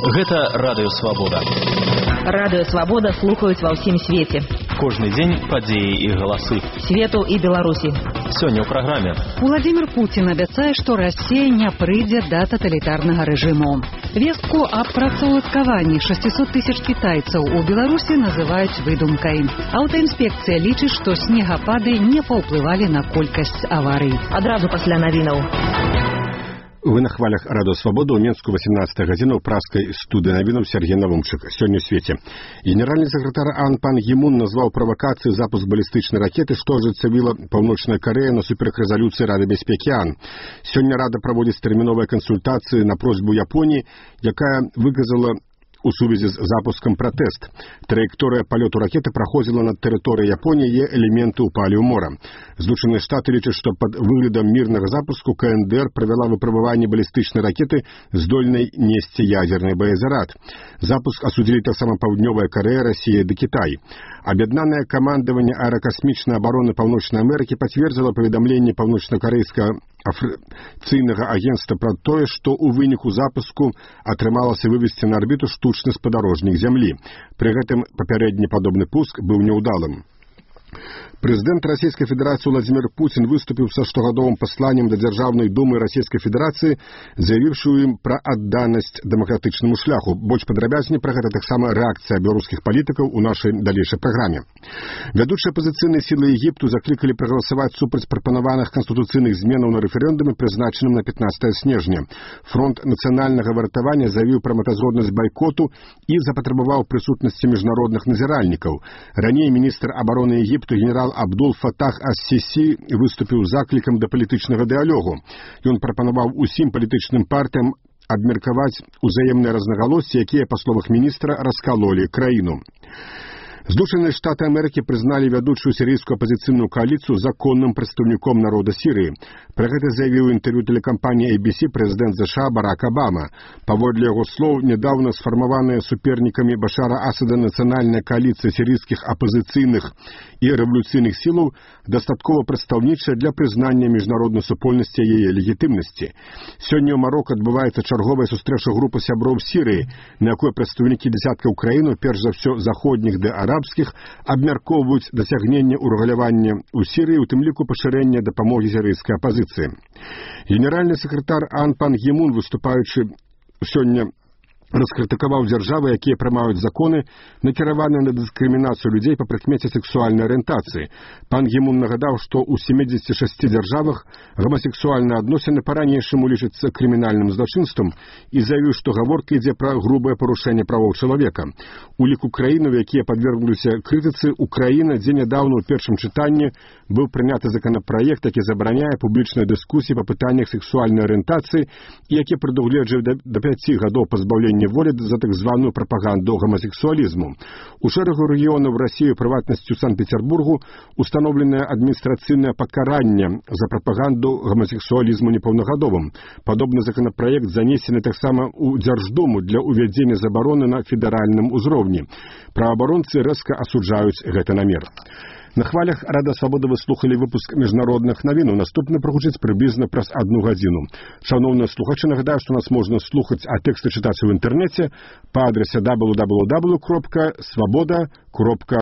Гэта Радыё Свабода. Радыё Свабода слухаюць ва ўсім свеце. Кожны дзень падзеі і галасы. Свету і Беларусі. Сёння ў праграме. Владимир Путин абяцае, што Расія не прыйдзе да таталітарнага рэжыму. Вестку аб працаўладкаванні 600 тысяч кітайцаў у Беларусі называюць выдумкай. Аўтаінспекцыя лічыць, што снегапады не паўплывалі на колькасць аварый. Адразу пасля навінаў. Вы на хвалях Радыё Свабода ў Менску 18 гадзіна ў праскай студыі навінаў Сергей Навумчык. Сёння ў свеце. Генеральны сакратар Ан Пан Гі Мун назваў правакацыю запуск балістычнай ракеты, што ажыццявіла Паўночная Карэя насуперак рэзалюцыі Рады бяспекі АН. Сёння Рада праводзіць тэрміновыя кансультацыі на просьбу Японіі, якая выказала у сувязі з запускам пратэст. Траекторыя палёту ракеты праходзіла над тэрыторыяй Японіі, є элементы ўпалі ў мора. Злучаныя Штаты лічаць, што пад выглядам мірнага запуску КНДР правяла выпрабаванне балістычнай ракеты, здольнай несці ядзерны боезарад. Запуск асудзілі таксама Паўднёвая Карэя, Расія ды Кітай. Аб'яднанае камандаванне аэракасмічнай абароны Паўночнай Амерыкі пацвердзіла паведамленне паўночна-карэйскага афіцыйнага агенцтва пра тое, што ў выніку запуску атрымалася вывесці на арбіту штучны спадарожнік зямлі. Пры гэтым папярэдні падобны пуск быў няўдалым. Прэзідэнт Расійскай Федэрацыі Владимир Путин выступіў са штогадовым пасланнем да Дзяржаўнай думы Расійскай Федэрацыі, заявіўшы ім пра адданасць дэмакратычнаму шляху. Больш падрабязней пра гэта таксама рэакцыя беларускіх палітыкаў у нашай далейшай праграме. Вядучыя апазіцыйныя сілы Егіпту заклікалі прагаласаваць супраць прапанаваных канстытуцыйных зменаў на рэферэндуме, прызначаным на 15 снежня. Фронт нацыянальнага выратавання заявіў пра мэтазгоднасць байкоту і запатрабаваў прысутнасці міжнародных назіральнікаў. Раней міністр абароны Егіпту генерал Абдул Фатах ас-Сісі выступіў заклікам да палітычнага дыялогу. Ён прапанаваў усім палітычным партыям абмеркаваць узаемныя рознагалоссі, якія, па словах міністра, раскалолі краіну. Злучаныя Штаты Амерыкі прызналі вядучую сірыйскую апазіцыйную кааліцыю законным прадстаўніком народа Сірыі. Пра гэта заявіў інтэрв'ю тэлекампаніі ABC прэзідэнт США Барак Абама. Паводле яго слоў, нядаўна сфармаваная супернікамі Башара Асада нацыянальная кааліцыя сірыйскіх апазіцыйных і рэвалюцыйных сілаў дастаткова прадстаўнічая для прызнання міжнароднай супольнасці яе легітымнасці. Сёння ў Марока адбываецца чарговая сустрэча групы сяброў Сірыі, на якой прадстаўнікі дзясяткаў краінаў, перш за ўсё заходніх ды арабскіх, абмяркоўваюць дасягненне урэгулявання ў Сірыі, у тым ліку пашырэння дапамогі сірыйскай апазіцыі. Генеральны сакратар Ан Пан Гі Мун, выступаючы сёння, раскрытыкаваў дзяржавы, якія прымаюць законы, накіраваныя на дыскрымінацыю людзей па прыкмеце сексуальнай арыентацыі. Пан Гі Мун нагадаў, што ў 76 дзяржавах гомасексуальныя адносіны па-ранейшаму лічацца крымінальным злачынствам і заявіў, што гаворка ідзе пра грубае парушэнне правоў чалавека. У ліку краінаў, якія падвергліся крытыцы, Украіна, дзе нядаўна ў першым чытанні быў прыняты законапраект, які забараняе публічныя дыскусіі па пытаннях сексуальнай арыентацыі і які прадугледжвае да 5 гадоў пазбаўлення волі за так званую прапаганду гомасексуалізму. У шэрагу рэгіёнаў Расіі, прыватнасці ў Санкт-Петербургу, установленае адміністрацыйнае пакаранне за прапаганду гомасексуалізму непаўнагадовым. Падобны законапраект занесены таксама ў Дзярждуму для ўвядзення забароны на федэральным узроўні. Праваабаронцы рэзка асуджаюць гэты намер. На хвалях Радыё Свабода вы слухалі выпуск міжнародных навінаў. Наступны прагучыць прыблізна праз 1 гадзіну. Шановныя слухачы, нагадаю, што нас можна слухаць, а тэксты чытаць у інтэрнэце па адрасе www.svoboda.org.